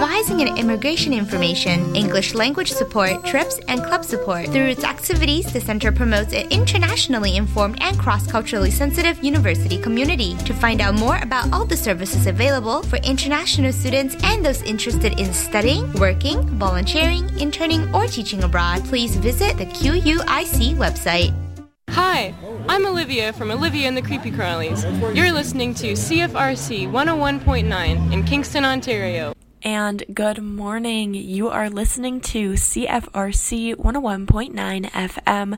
vising and immigration information, English language support, trips, and club support. Through its activities, the center promotes an internationally informed and cross-culturally sensitive university community. To find out more about all the services available for international students and those interested in studying, working, volunteering, interning, or teaching abroad, please visit the QUIC website. Hi, I'm Olivia from Olivia and the Creepy Crawlies. You're listening to CFRC 101.9 in Kingston, Ontario. And good morning. You are listening to CFRC 101.9 FM,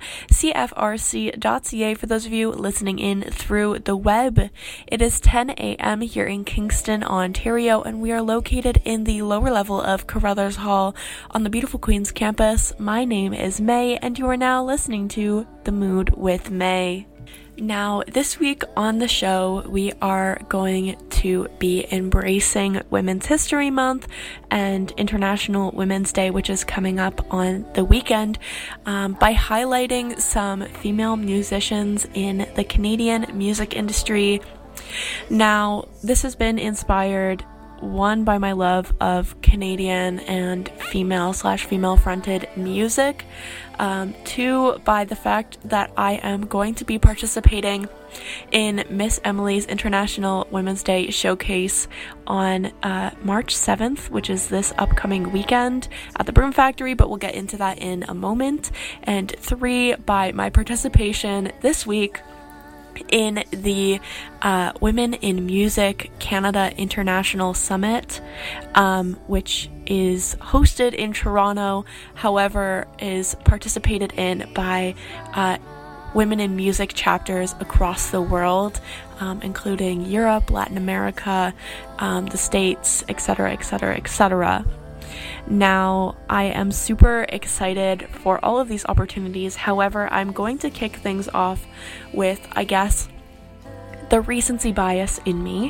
CFRC.ca for those of you listening in through the web. It is 10 a.m. here in Kingston, Ontario, and we are located in the lower level of Carruthers Hall on the beautiful Queen's campus. My name is May, and you are now listening to The Mood with May. Now, this week on the show, we are going to be embracing Women's History Month and International Women's Day, which is coming up on the weekend, by highlighting some female musicians in the Canadian music industry. Now, this has been inspired, one, by my love of Canadian and female/female fronted music, two, by the fact that I am going to be participating in Miss Emily's International Women's Day Showcase on March 7th, which is this upcoming weekend at the Broom Factory, but we'll get into that in a moment, and three, by my participation this week in the Women in Music Canada International Summit, which is hosted in Toronto, however, is participated in by Women in Music chapters across the world, including Europe, Latin America, the States, etc., etc., etc. Now, I am super excited for all of these opportunities. However, I'm going to kick things off with, I guess, the recency bias in me.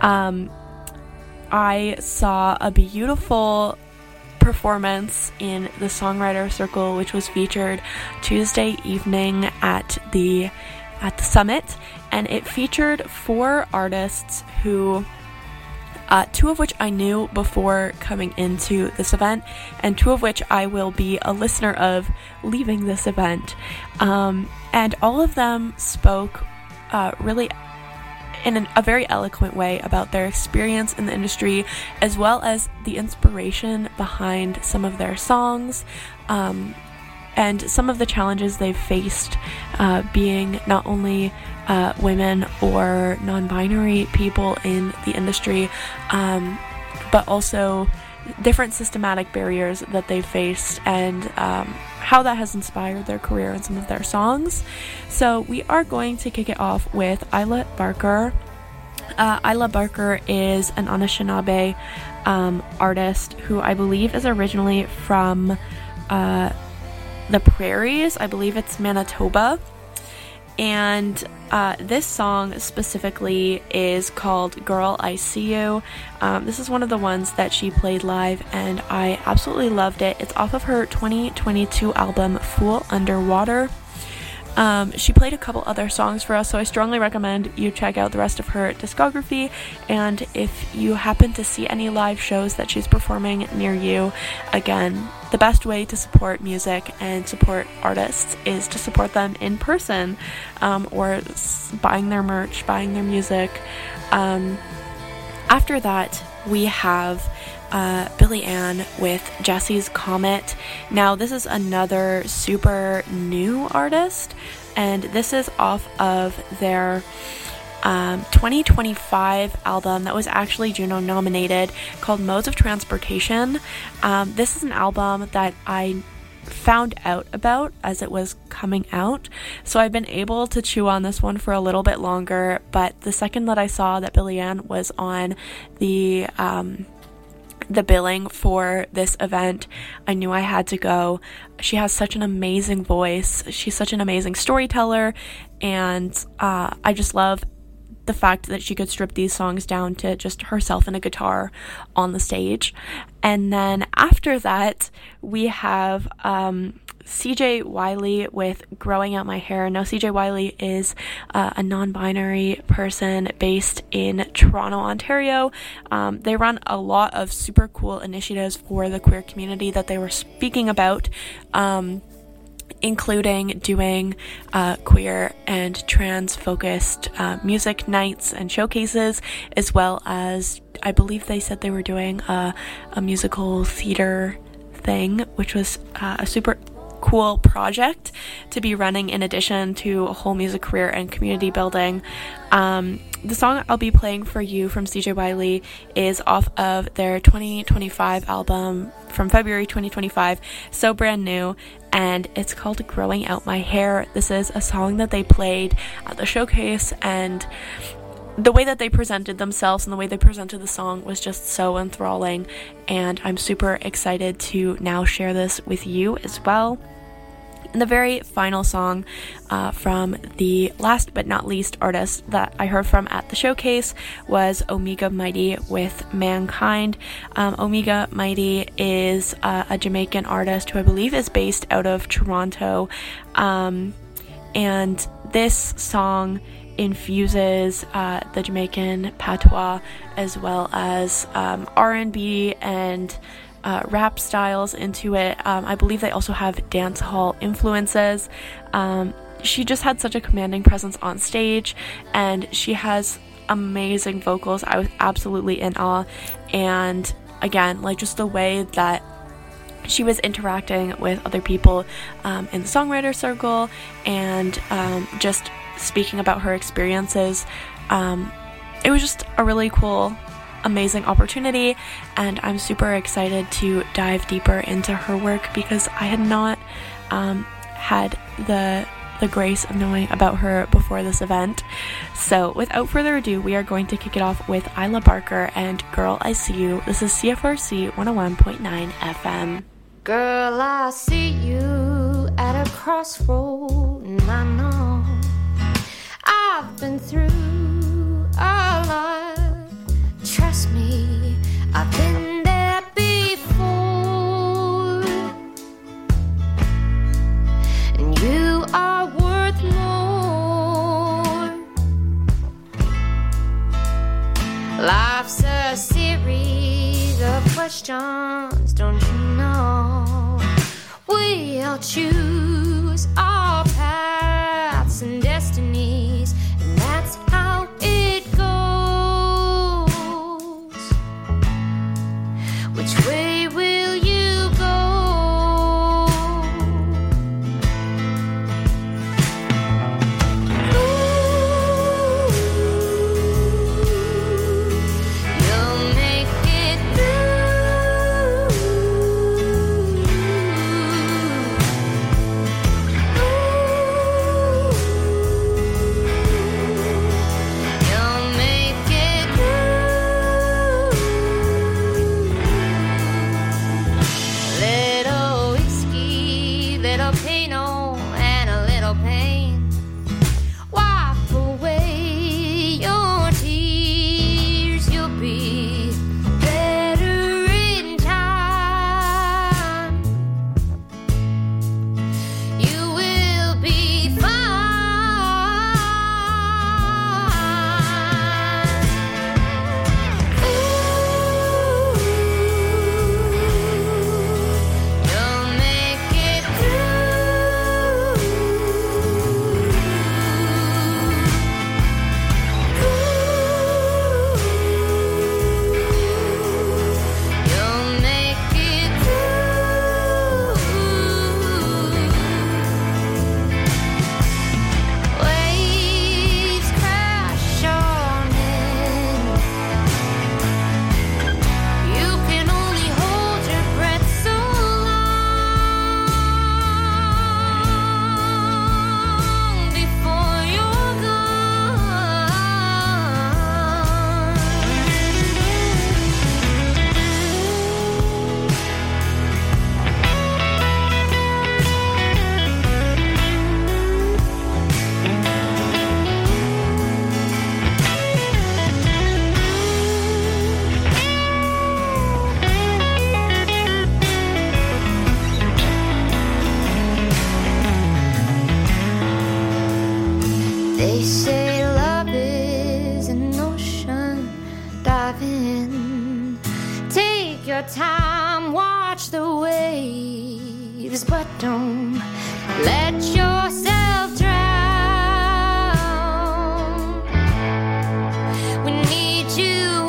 I saw a beautiful performance in the Songwriter Circle, which was featured Tuesday evening at the summit, and it featured 4 artists who, 2 of which I knew before coming into this event, and 2 of which I will be a listener of leaving this event. And all of them spoke really in a very eloquent way about their experience in the industry, as well as the inspiration behind some of their songs, and some of the challenges they've faced being not only women or non-binary people in the industry, but also different systematic barriers that they've faced, and how that has inspired their career and some of their songs. So we are going to kick it off with Isla Barker. Isla Barker is an Anishinaabe artist who I believe is originally from the prairies. I believe it's Manitoba. And this song specifically is called Girl, I See You. This is one of the ones that she played live, and I absolutely loved it. It's off of her 2022 album, Fool Underwater. She played a couple other songs for us, so I strongly recommend you check out the rest of her discography. And if you happen to see any live shows that she's performing near you, again, the best way to support music and support artists is to support them in person, or buying their merch, buying their music. After that, we have Billy Ann with Jesse's Comet. Now, this is another super new artist, and this is off of their 2025 album that was actually Juno nominated, called Modes of Transportation. This is an album that I found out about as it was coming out, so I've been able to chew on this one for a little bit longer, but the second that I saw that Billy Ann was on the billing for this event, I knew I had to go. She has such an amazing voice. She's such an amazing storyteller, and I just love the fact that she could strip these songs down to just herself and a guitar on the stage. And then after that, we have CJ Wiley with Growing Out My Hair. Now, CJ Wiley is a non-binary person based in Toronto, Ontario. They run a lot of super cool initiatives for the queer community that they were speaking about, including doing queer and trans-focused music nights and showcases, as well as, I believe they said they were doing a musical theater thing, which was a super cool project to be running in addition to a whole music career and community building. The song I'll be playing for you from CJ Wiley is off of their 2025 album from February 2025, so brand new, and it's called Growing Out My Hair. This is a song that they played at the showcase, and the way that they presented themselves and the way they presented the song was just so enthralling, and I'm super excited to now share this with you as well. And the very final song from the last but not least artist that I heard from at the showcase was Omega Mighty with Mankind. Omega Mighty is a Jamaican artist who I believe is based out of Toronto, and this song infuses the Jamaican patois as well as R&B and rap styles into it. I believe they also have dancehall influences. She just had such a commanding presence on stage, and she has amazing vocals. I was absolutely in awe, and again, like, just the way that she was interacting with other people in the songwriter circle, and just speaking about her experiences. It was just a really cool, amazing opportunity, and I'm super excited to dive deeper into her work because I had not had the grace of knowing about her before this event. So without further ado, we are going to kick it off with Isla Barker and Girl, I See You. This is CFRC 101.9 FM. Girl, I see you at a crossroad, and I know I've been through a lot. Trust me, I've been there before, and you are worth more. Life's a series of questions, don't you know? We'll choose our paths and destinies, and that's how it goes. Which way will you go? Ooh, you'll make it through. You'll make it through. time, watch the waves, but don't let yourself drown. We need you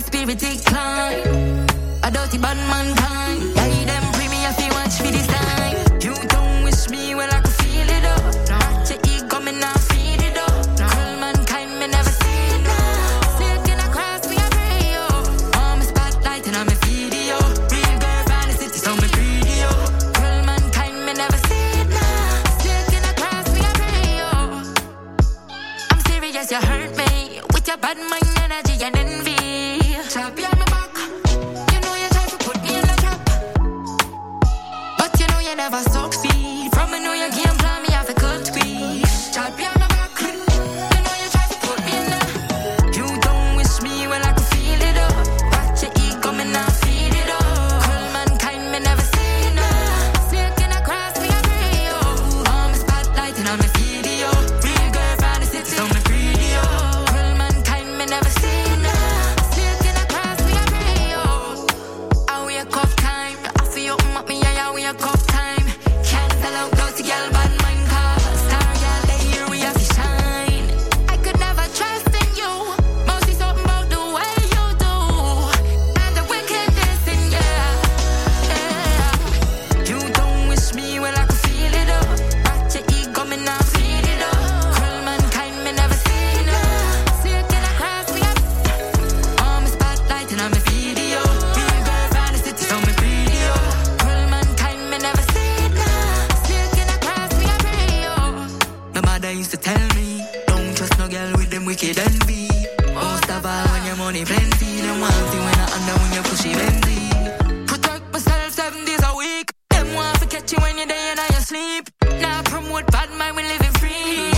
spirit decline. A dirty bad mankind. Yeah, them free me if you watch for this time. You don't wish me well, I could feel it up. Watch your ego, me now feed it up. Cruel mankind, me never see it up. Sneaking across me, I pray, yo. On my spotlight and on my video. Real girl from the city, so me pretty, yo. Cruel mankind, me never see it up. Sneaking across me, I pray, yo. I'm serious, you hurt me. With your bad mind, energy and envy. Chop you on my back. You know you try to put me in a trap, but you know you never succeed. From me know you can't plan me off a cut tweet. Chop you on my back. You know you try to put me in a. You don't wish me well, I could feel it up. Watch your ego, me now feed it up. Cruel mankind, me never seen up. Sneaking across me, I pray, yo. On my spotlight and on my video. Real girl from the city, so me pretty, yo. Cruel mankind, me never seen up. Sneaking across me, I pray, yo. I wake up time. I feel open up me, I wake up time. Can't sell out dirty girl, bad mind cause star girl, they here we have to shine. I could never trust in you. Mostly something about the way you do. And the wickedness in you. Yeah. You don't wish me well, I could feel it up. Watch your ego, me now feed it up. Cruel mankind, me never seen up. Sneaking across me, on my spotlight and on my video. Real girl from the city, so me pretty, yo. Cruel mankind, me never seen up. Sneaking across me, I pray, yo. My mother used to tell me, don't trust no girl with them wicked envy. Most of all when your money plenty, them want you when I under when you pushy Benzie. Protect myself 7 days a week. Them want to catch you when you're there and you sleep. Now promote bad mind, we living free.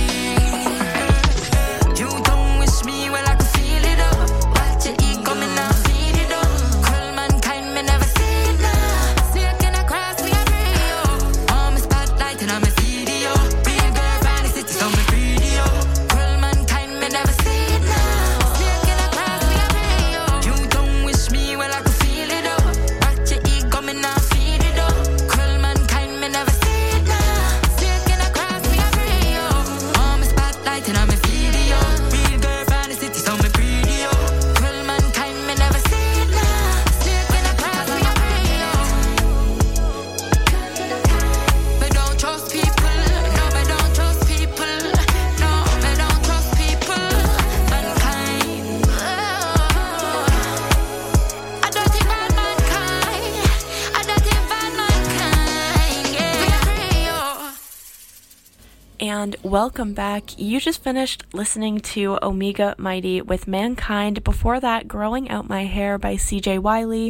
You don't wish me well, I could feel it up. Watch your ego, me now feed it up. Cruel mankind, me never seen up. Sneaking across me, I pray, yo. On my spotlight and on my video. Real girl from the city, so me pretty, yo. Cruel mankind, me never seen up. Sneaking across me, I pray, yo. You don't wish me well, I could feel it up. Watch your ego, me now feed it up. Cruel mankind, me never seen up. Sneaking across me, I pray, yo. On my spotlight and on my video. Real girl from the city, so me pretty, yo. Cruel mankind, me never seen up. Sneaking across me, I pray, yo. Me don't trust people. No, me don't trust people. No, me don't trust people. Mankind. A dirty bad mankind. A dirty bad mankind. Yeah, me pray, yo. And welcome back. You just finished listening to Omega Mighty with Mankind. Before that, Growing Out My Hair by CJ Wiley.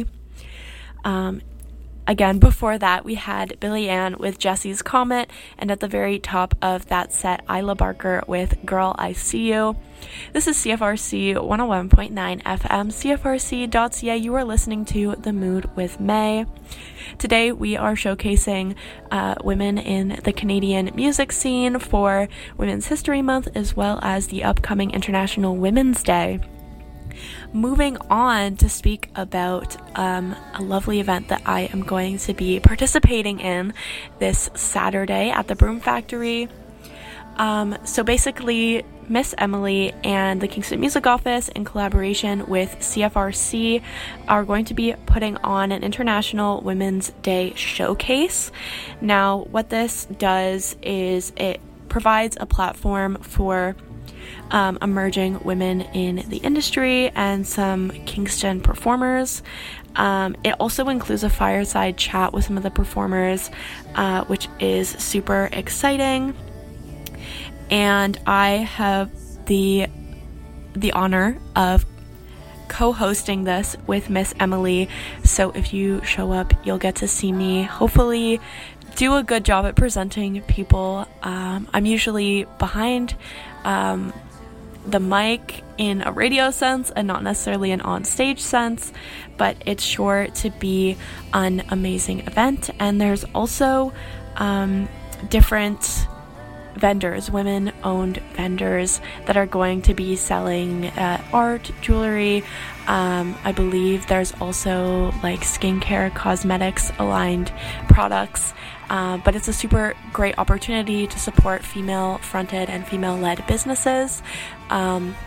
Again, before that, we had Billy Ann with Jesse's Comet, and at the very top of that set, Isla Barker with Girl, I See You. This is CFRC 101.9 FM, CFRC.ca. You are listening to The Mood with May. Today, we are showcasing women in the Canadian music scene for Women's History Month, as well as the upcoming International Women's Day. Moving on to speak about a lovely event that I am going to be participating in this Saturday at the Broom Factory. So basically, Miss Emily and the Kingston Music Office, in collaboration with CFRC, are going to be putting on an International Women's Day showcase. Now, what this does is it provides a platform for emerging women in the industry and some Kingston performers. It also includes a fireside chat with some of the performers, which is super exciting. And I have the honor of co-hosting this with Miss Emily. So if you show up, you'll get to see me hopefully do a good job at presenting people. I'm usually behind the mic in a radio sense and not necessarily an on-stage sense, but it's sure to be an amazing event. And there's also different vendors, women-owned vendors, that are going to be selling art, jewelry. I believe there's also like skincare, cosmetics aligned products, but it's a super great opportunity to support female-fronted and female-led businesses.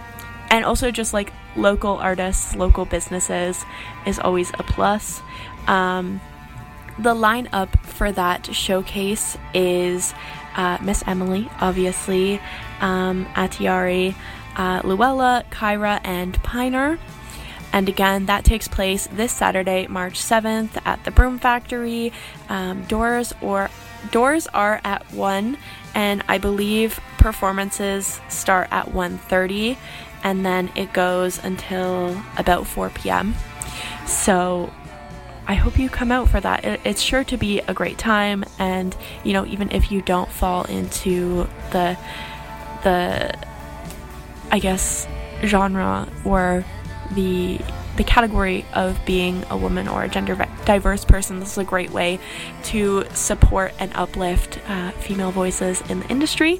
And also just like local artists, local businesses is always a plus. The lineup for that showcase is Miss Emily, obviously, Atiari, Luella, Kyra, and Piner. And again, that takes place this Saturday, March 7th at the Broom Factory. Doors are at 1, and I believe performances start at 1:30, and then it goes until about 4 p.m. So I hope you come out for that. It's sure to be a great time, and you know, even if you don't fall into the I guess genre or the category of being a woman or a gender diverse person, this is a great way to support and uplift female voices in the industry.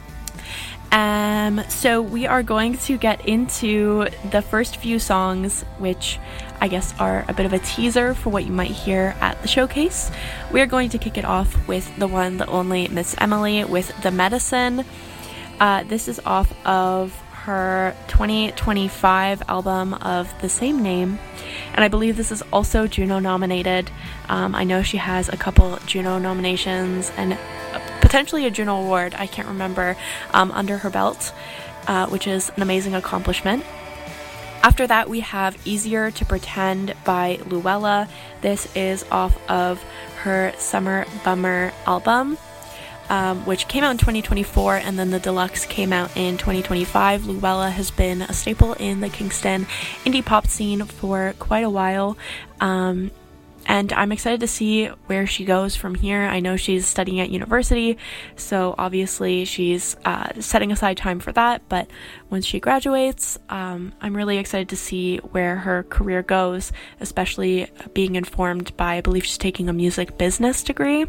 So we are going to get into the first few songs, which I guess are a bit of a teaser for what you might hear at the showcase. We are going to kick it off with the one, the only Miss Emily with The Medicine. This is off of her 2025 album of the same name, and I believe this is also Juno nominated. I know she has a couple Juno nominations and potentially a Juno Award, I can't remember, under her belt, which is an amazing accomplishment. After that, we have Easier to Pretend by Luella. This is off of her Summer Bummer album, which came out in 2024, and then the deluxe came out in 2025. Luella has been a staple in the Kingston indie pop scene for quite a while, and I'm excited to see where she goes from here. I know she's studying at university, so obviously she's setting aside time for that, but once she graduates, I'm really excited to see where her career goes, especially being informed by, I believe she's taking a music business degree.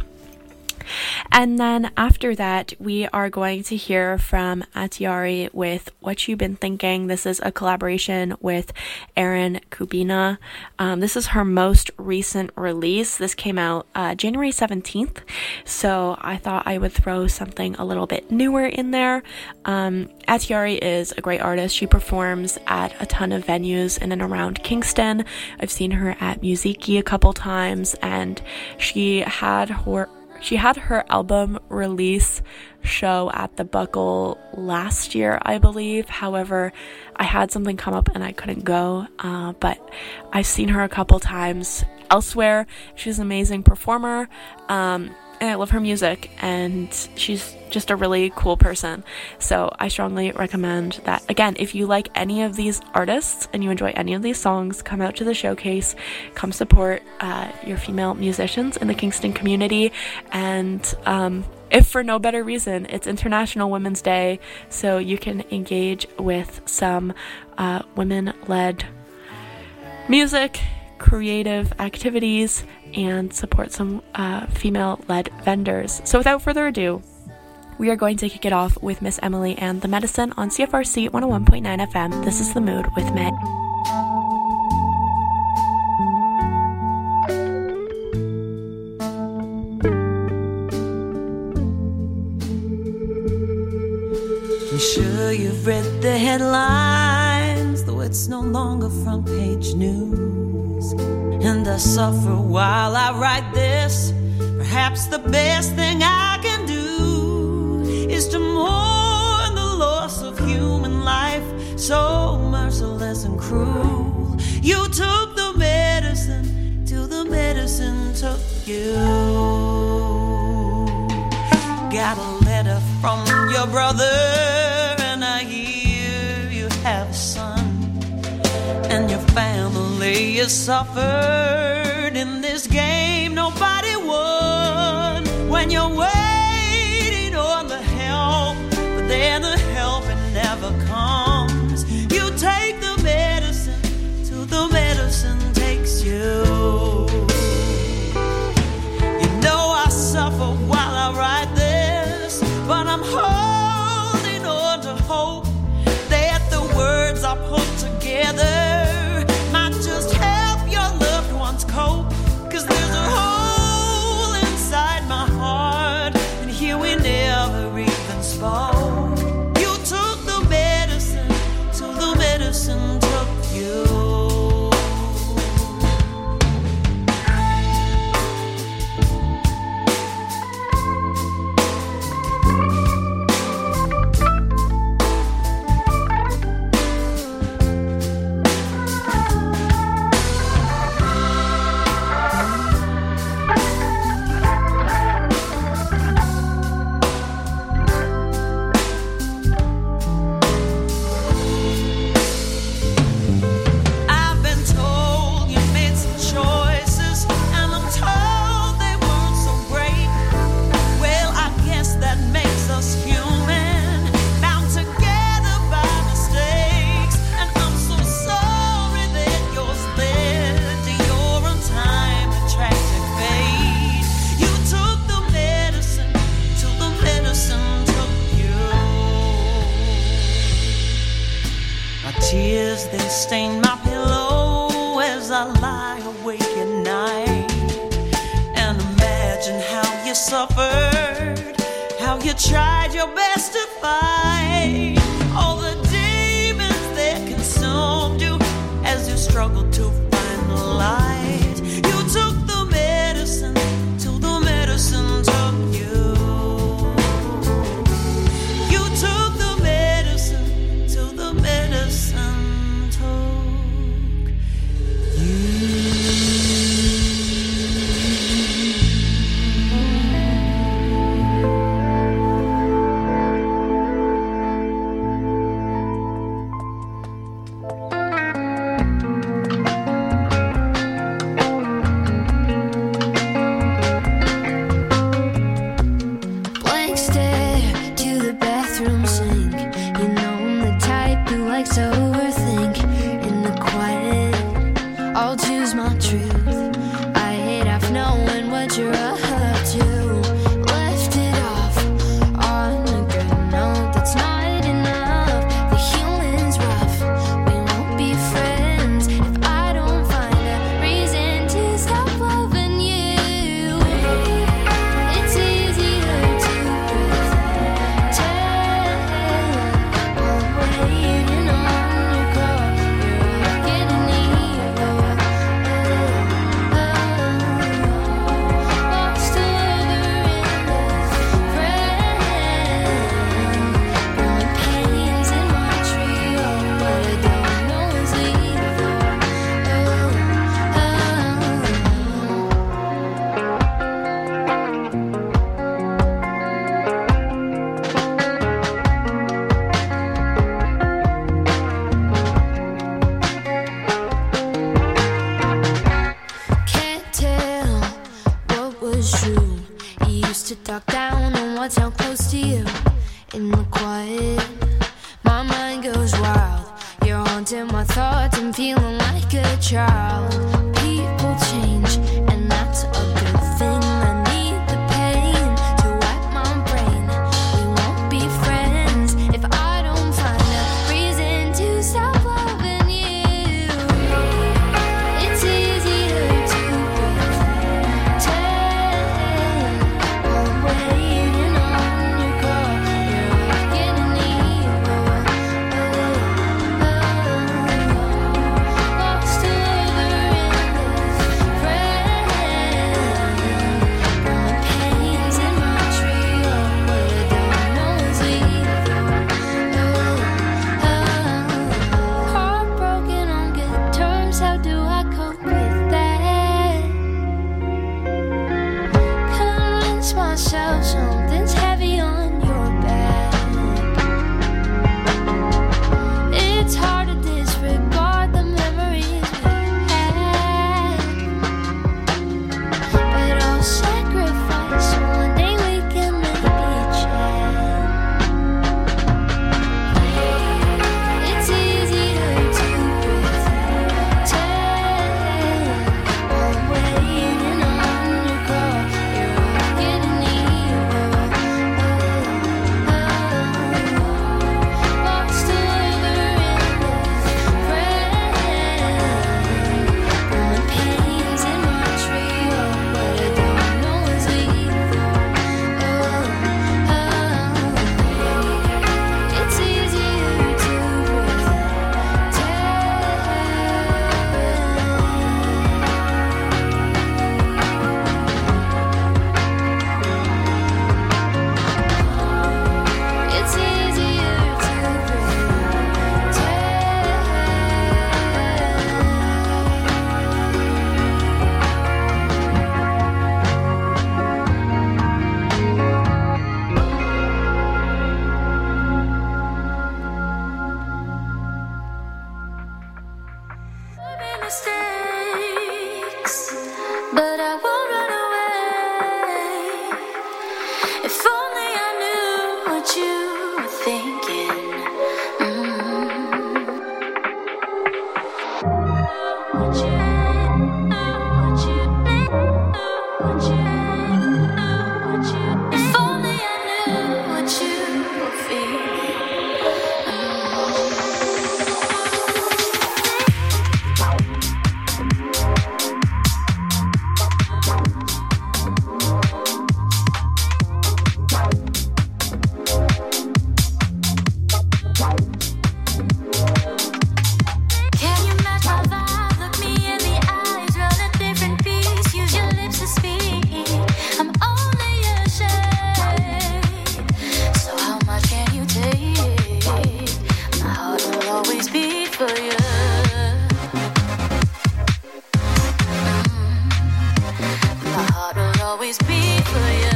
And then after that, we are going to hear from Atiari with What You Been Thinking. This is a collaboration with Aaron Kubina. This is her most recent release. This came out January 17th, so I thought I would throw something a little bit newer in there. Atiari is a great artist. She performs at a ton of venues in and around Kingston. I've seen her at Musiki a couple times, and she had her album release show at the Buckle last year, I believe. However, I had something come up and I couldn't go, but I've seen her a couple times elsewhere. She's an amazing performer, and I love her music, and she's just a really cool person. So I strongly recommend that. Again, if you like any of these artists and you enjoy any of these songs, come out to the showcase, come support your female musicians in the Kingston community. And if for no better reason, it's International Women's Day, so you can engage with some women-led music, creative activities, and support some female-led vendors. So without further ado, we are going to kick it off with Miss Emily and The Medicine on CFRC 101.9 FM. This is The Mood with Meg. I'm sure you've read the headlines, though it's no longer front page news. And I suffer while I write this. Perhaps the best thing I can do is to mourn the loss of human life, so merciless and cruel. You took the medicine till the medicine took you. Got a letter from your brother, and I hear you have a son, and your family has suffered in this game nobody won. When you're waiting on the help, but then the help it never comes. You take the medicine till the medicine takes you. You know I suffer while I write this, but I'm holding on to hope that the words I put together might just help your loved ones cope. 'Cause there's a hole inside my heart I lie awake at night and imagine how you suffered, how you tried your best to fight all the demons that consumed you as you struggled to find the light. You took the medicine till the medicine took you. You took the medicine till the medicine took you. always be for you.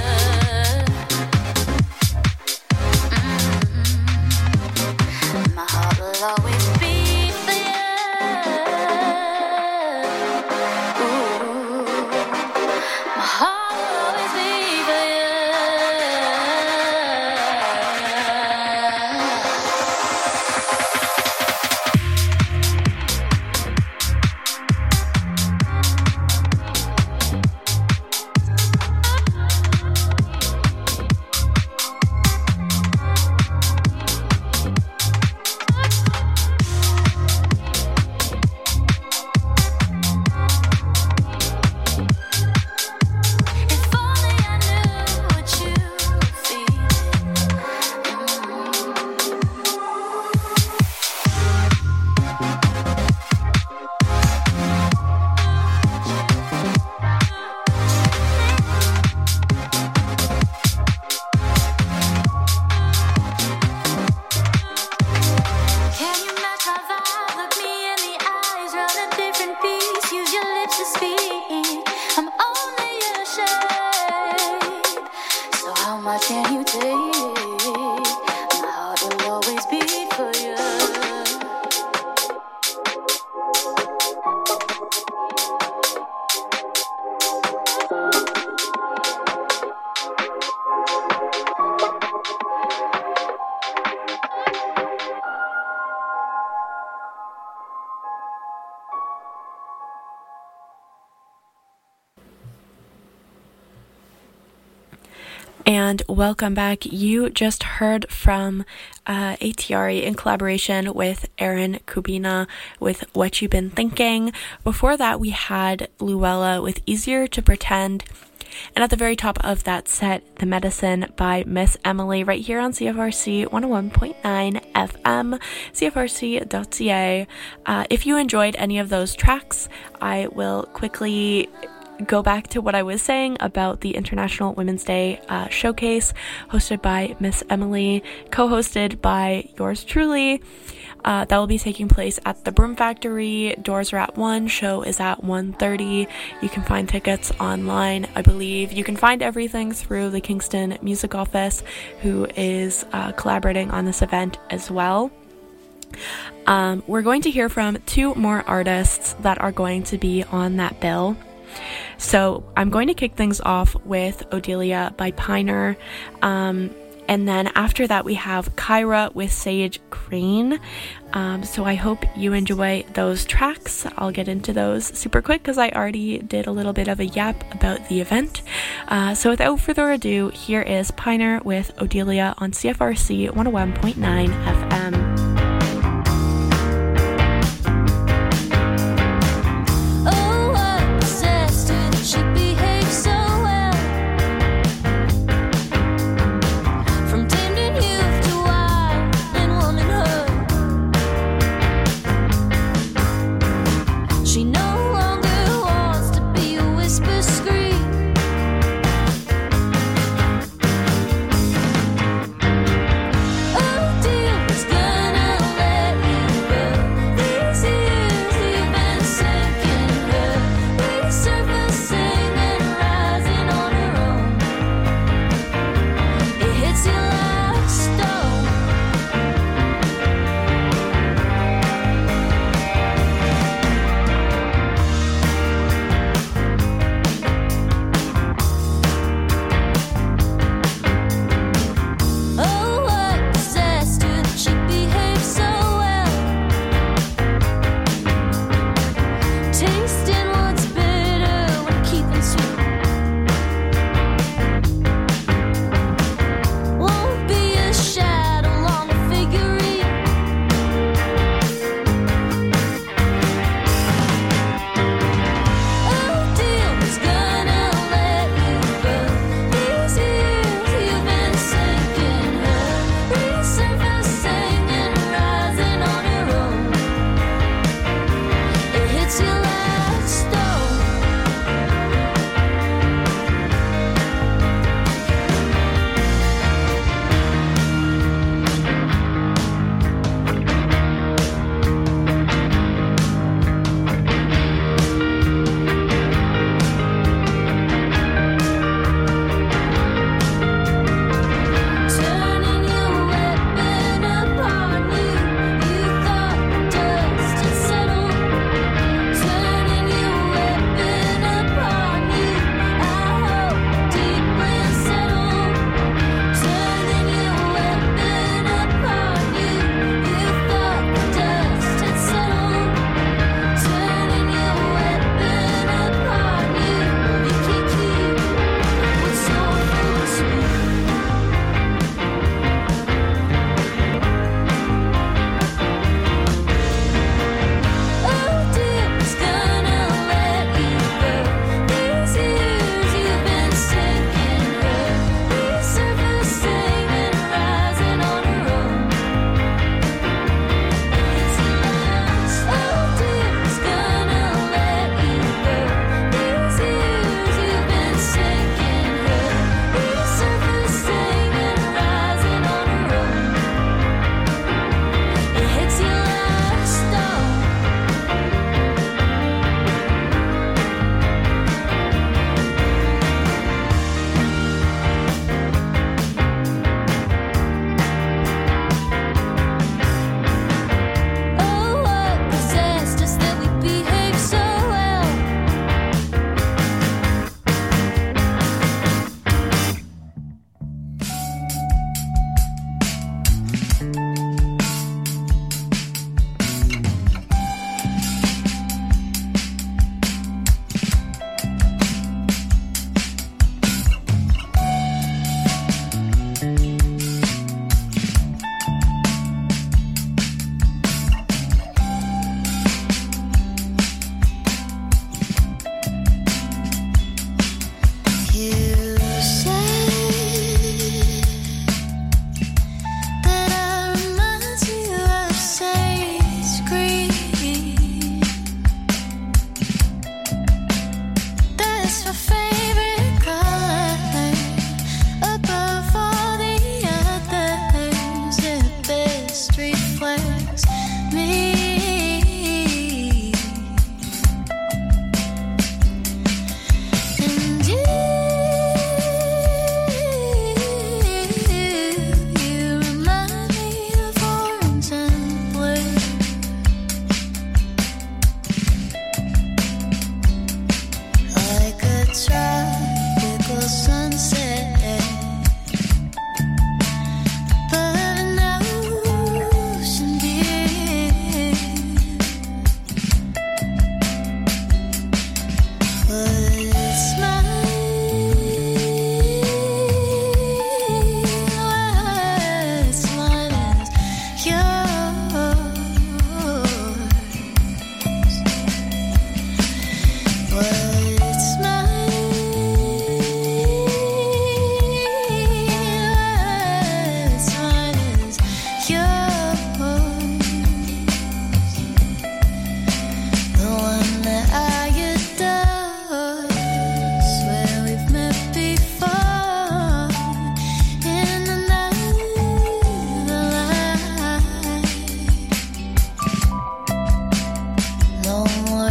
My heart will always be for you. Ooh. My heart will always be for you. And welcome back. You just heard from ATRE in collaboration with Aaron Kubina with What You Been Thinking. Before that, we had Luella with Easier to Pretend. And at the very top of that set, The Medicine by Miss Emily, right here on CFRC 101.9 FM, CFRC.ca. If you enjoyed any of those tracks, I will quickly go back to what I was saying about the International Women's Day showcase hosted by Miss Emily, co-hosted by yours truly. That will be taking place at the Broom Factory. Doors are at 1, show is at 1:30. You can find tickets online, I believe. You can find everything through the Kingston Music Office, who is collaborating on this event as well. We're going to hear from 2 more artists that are going to be on that bill. So I'm going to kick things off with Odelia by Piner, and then after that we have Kyra with Sage Green. So I hope you enjoy those tracks. I'll get into those super quick because I already did a little bit of a yap about the event. So without further ado, here is Piner with Odelia on CFRC 101.9 FM.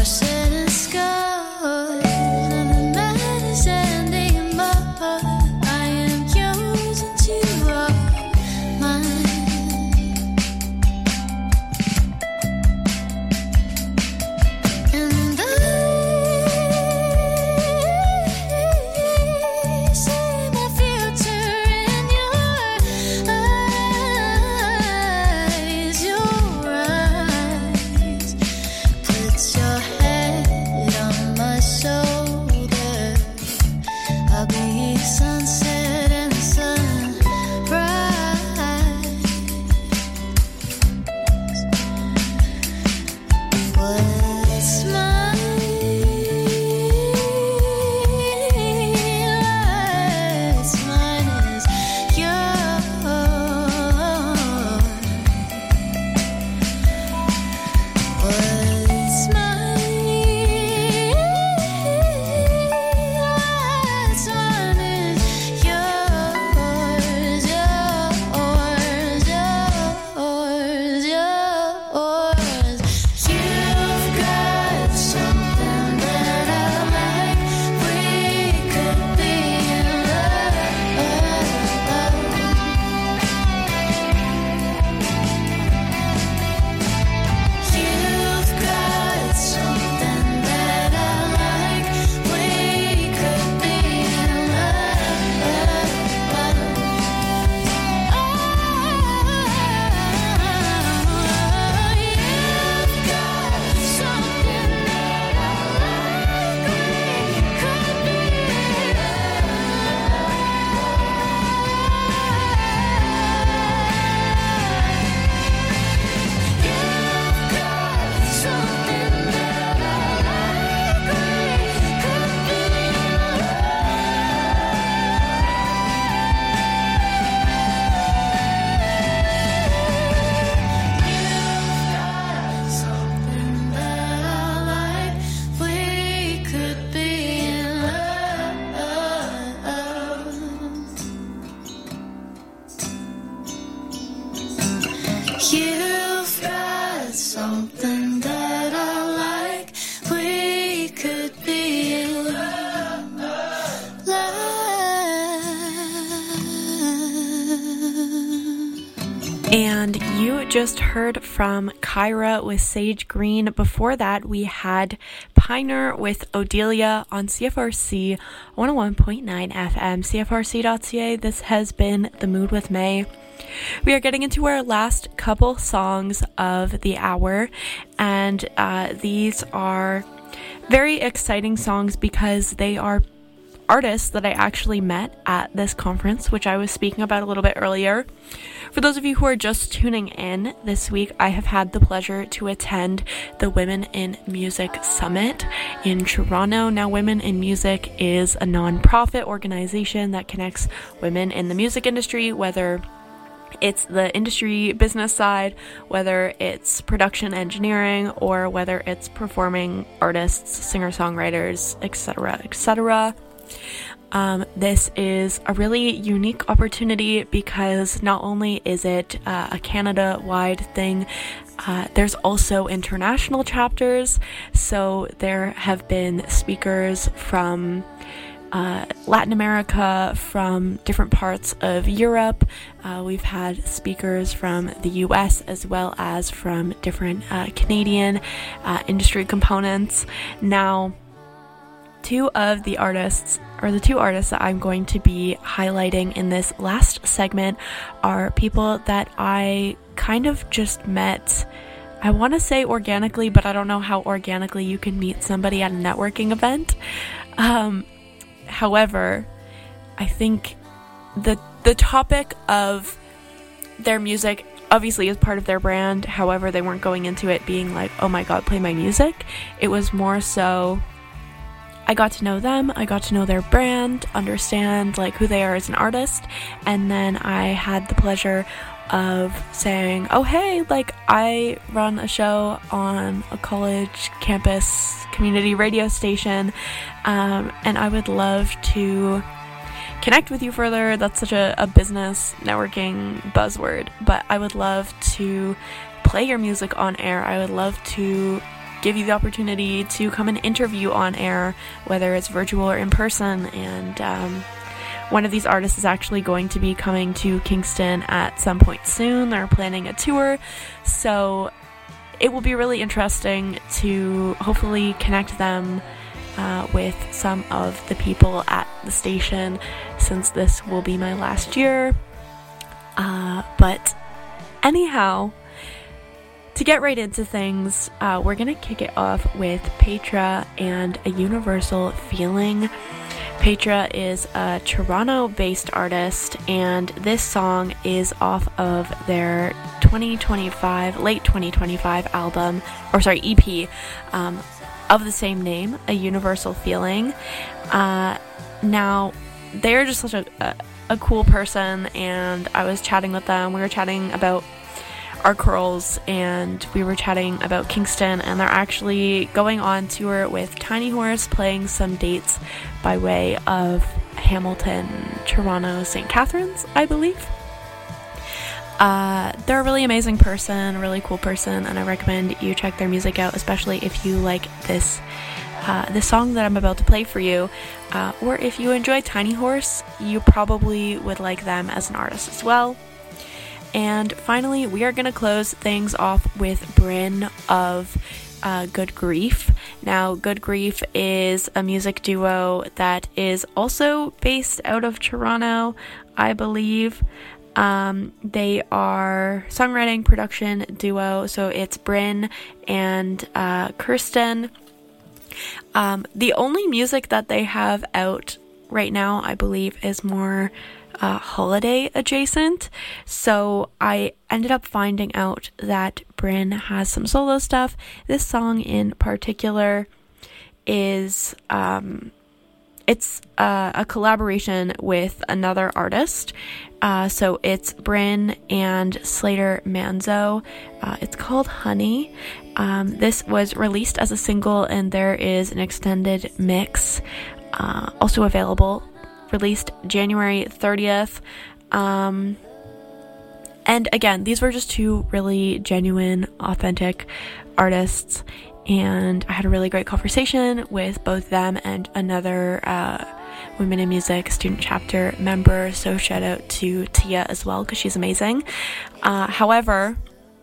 setting skies and the night is ending, but I am yours and you are mine. And I see my future in your eyes, your eyes. Put your head on my shoulder. I'll be sunset and sunrise. What's mine is yours. What's mine is yours, yours, yours. You've got something that I like. We could be in love. You've got something that I like. We could be in love. You've got something that I like. We could be in You've got something that I like. We could be in love. And you just heard from Kyra with Sage Green. Before that, we had Piner with Odelia on CFRC 101.9 FM, CFRC.ca. This has been The Mood with May. We are getting into our last couple songs of the hour, and these are very exciting songs because they are artists that I actually met at this conference, which I was speaking about a little bit earlier. For those of you who are just tuning in, this week I have had the pleasure to attend the Women in Music Summit in Toronto. Now, Women in Music is a non-profit organization that connects women in the music industry, whether it's the industry business side, whether it's production engineering, or whether it's performing artists, singer-songwriters, etc., etc. This is a really unique opportunity because not only is it a Canada-wide thing, there's also international chapters. So there have been speakers from Latin America, from different parts of Europe. We've had speakers from the US as well as from different Canadian industry components. Now, two artists that I'm going to be highlighting in this last segment are people that I kind of just met, I want to say organically, but I don't know how organically you can meet somebody at a networking event. However, I think the topic of their music obviously is part of their brand. However, they weren't going into it being like, oh my god, play my music. It was more so, I got to know them, I got to know their brand, understand like who they are as an artist, and then I had the pleasure of saying, oh hey, like I run a show on a college campus community radio station, and I would love to connect with you further. That's such a business networking buzzword, but I would love to play your music on air. I would love to give you the opportunity to come and interview on air, whether it's virtual or in person. And one of these artists is actually going to be coming to Kingston at some point soon. They're planning a tour, so it will be really interesting to hopefully connect them with some of the people at the station, since this will be my last year. But anyhow, to get right into things, we're gonna kick it off with Petra and A Universal Feeling. Petra is a Toronto-based artist, and this song is off of their late 2025 album, or sorry, EP, of the same name, A Universal Feeling. Now, they're just such a cool person, and I was chatting with them. We were chatting about our curls, and we were chatting about Kingston, and they're actually going on tour with Tiny Horse, playing some dates by way of Hamilton, Toronto, St. Catharines, I believe. They're a really amazing person, a really cool person, and I recommend you check their music out, especially if you like this song that I'm about to play for you, or if you enjoy Tiny Horse, you probably would like them as an artist as well. And finally, we are going to close things off with Bryn of Good Grief. Now, Good Grief is a music duo that is also based out of Toronto, I believe. They are songwriting production duo, so it's Bryn and Kirsten. The only music that they have out right now, I believe, is more holiday adjacent, so I ended up finding out that Bryn has some solo stuff. This song in particular is it's a collaboration with another artist, so it's Bryn and Slater Manzo. It's called Honey. This was released as a single, and there is an extended mix also available, released January 30th. And again, these were just two really genuine, authentic artists, and I had a really great conversation with both them and another Women in Music student chapter member, so shout out to Tia as well, because she's amazing. However,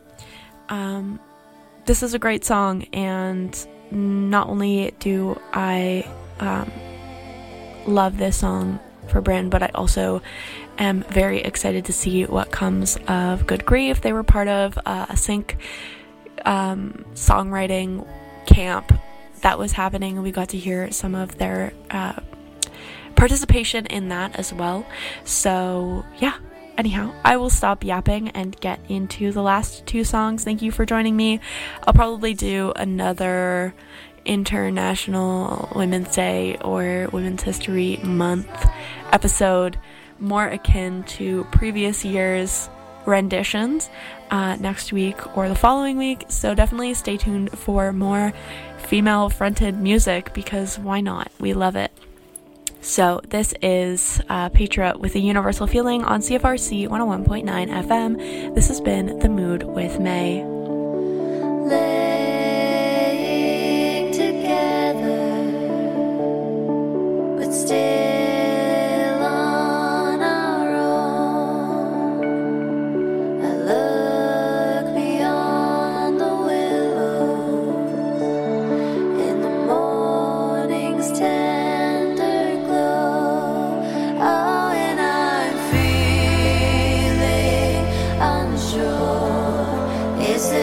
this is a great song, and not only do I love this song for Bryn, but I also am very excited to see what comes of Good Grief. They were part of a sync songwriting camp that was happening, and we got to hear some of their participation in that as well. So yeah, anyhow, I will stop yapping and get into the last two songs. Thank you for joining me. I'll probably do another International Women's Day or Women's History Month episode, more akin to previous years' renditions, next week or the following week, so definitely stay tuned for more female fronted music, because why not? We love it. So this is Petra with A Universal Feeling on CFRC 101.9 FM. This has been The Mood with May. Laying together, but still on our own. I look beyond the willows in the morning's tender glow. Oh, and I'm feeling unsure. Is it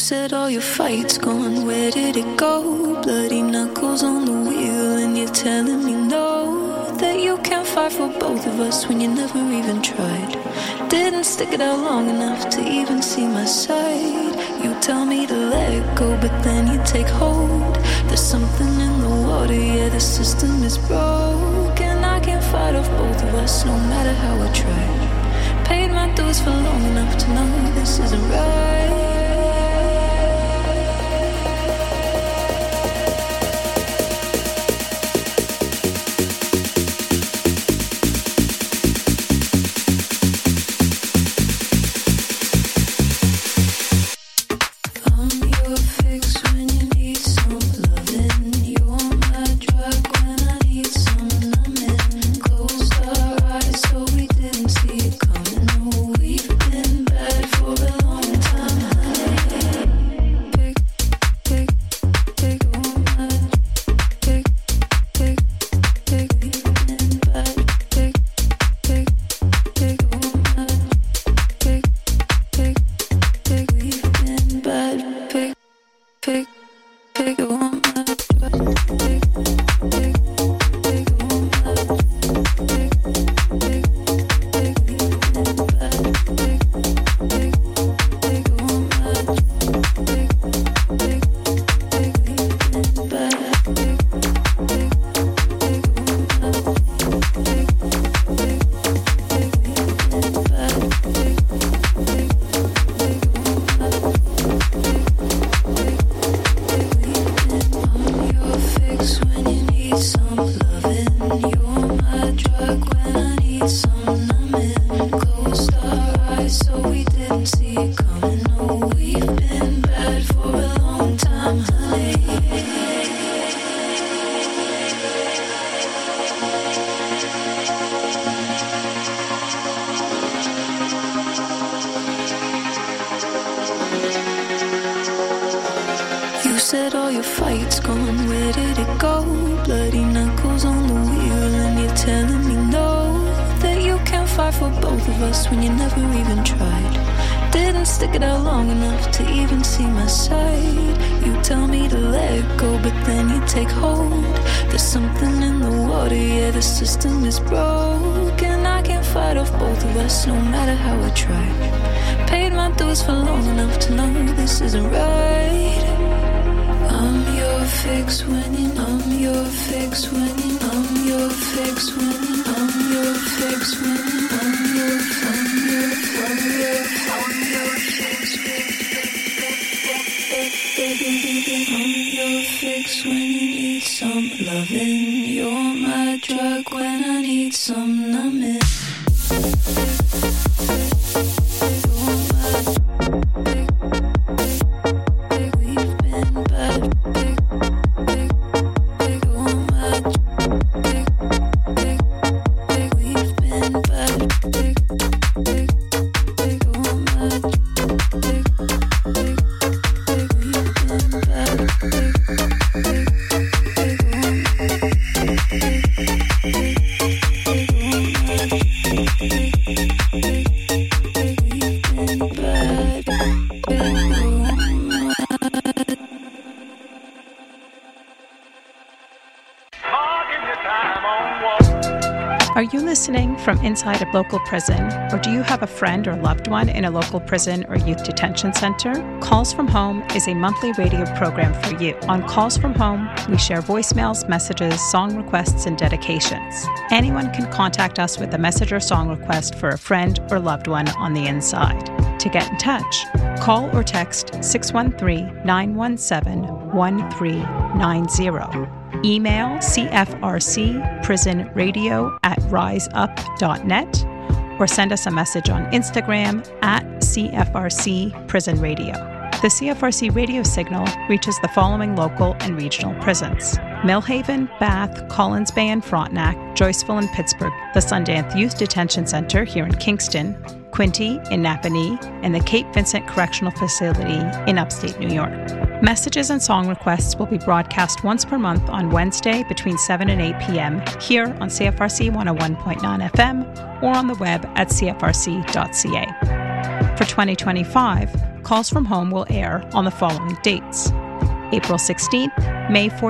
said all your fights gone, where did it go? Bloody knuckles on the wheel and you're telling me no, that you can't fight for both of us when you never even tried. Didn't stick it out long enough to even see my side. You tell me to let go, but then you take hold. There's something in the water, yeah, the system is broken. I can't fight off both of us, no matter how I try. Paid my dues for long enough to know this isn't right. Said all your fights gone, where did it go? Bloody knuckles on the wheel and you're telling me no, that you can't fight for both of us when you never even tried. Didn't stick it out long enough to even see my side. You tell me to let go, but then you take hold. There's something in the water, yeah, the system is broken. I can't fight off both of us, no matter how I try. Paid my dues for long enough to know this isn't right. I'm your fix when you, I'm your fix when you, I'm your fix when you, I'm your fix when you, I'm your fix when you need some loving. You're my drug when I need some numbing. Are you listening from inside a local prison, or do you have a friend or loved one in a local prison or youth detention center? Calls from Home is a monthly radio program for you. On Calls from Home, we share voicemails, messages, song requests, and dedications. Anyone can contact us with a message or song request for a friend or loved one on the inside. To get in touch, call or text 613-917-1390. Email cfrcprisonradio@riseup.net or send us a message on Instagram @CFRCPrisonRadio. The CFRC radio signal reaches the following local and regional prisons: Millhaven, Bath, Collins Bay and Frontenac, Joyceville and Pittsburgh, the Sundance Youth Detention Center here in Kingston, Quinte in Napanee, and the Cape Vincent Correctional Facility in upstate New York. Messages and song requests will be broadcast once per month on Wednesday between 7 and 8 p.m. here on CFRC 101.9 FM or on the web at cfrc.ca. For 2025, Calls from Home will air on the following dates: April 16th, May 14th,